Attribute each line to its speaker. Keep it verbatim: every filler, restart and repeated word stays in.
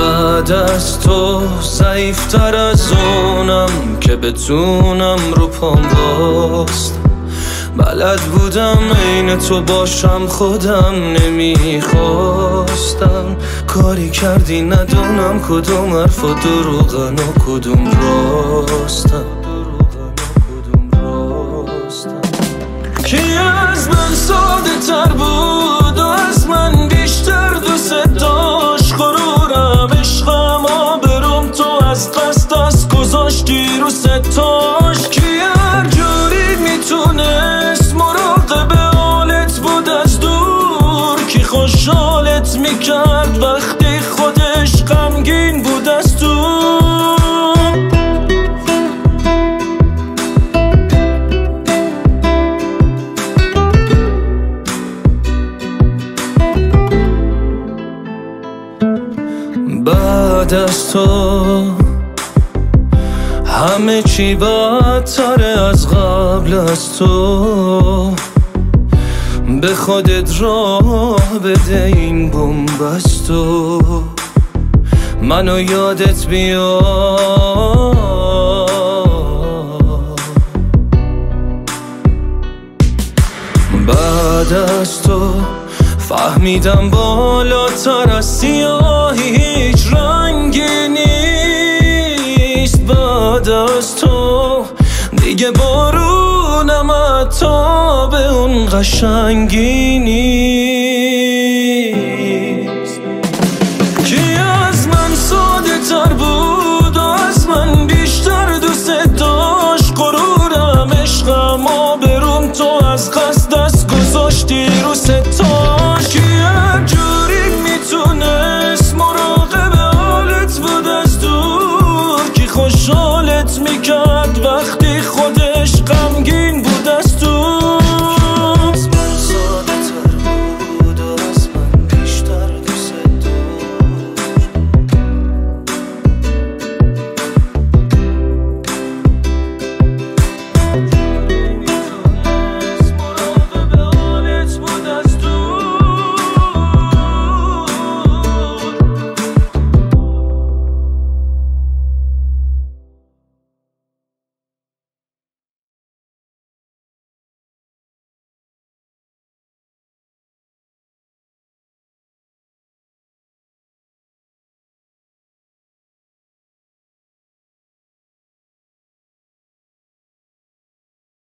Speaker 1: بعد از تو ضعیفتر از اونم که بتونم رو پام باست. بلد بودم عین تو باشم خودم نمیخواستم. کاری کردی ندونم کدوم حرف و دروغن و کدوم راستم. کی از من ساده تر بود و از من بیشتر دوست داشت. غرورم عشقم آبروم تو از قصد از گذاشتی رو ستاش. کی هر جوری میتونست مراقب حالت بود از دور. کی خوشحالت میکرد وقتی خودش غمگین بود از تو. بعد از تو همه چی بدتره از قبل از تو. به خودت راه بده این بن‌بستو. منو یادت بیاد. بعد از تو فهمیدم بالاتر از سیاهی هیچ رنگی نیست. بعد از تو دیگه بارونم حتی به اون قشنگی نیست.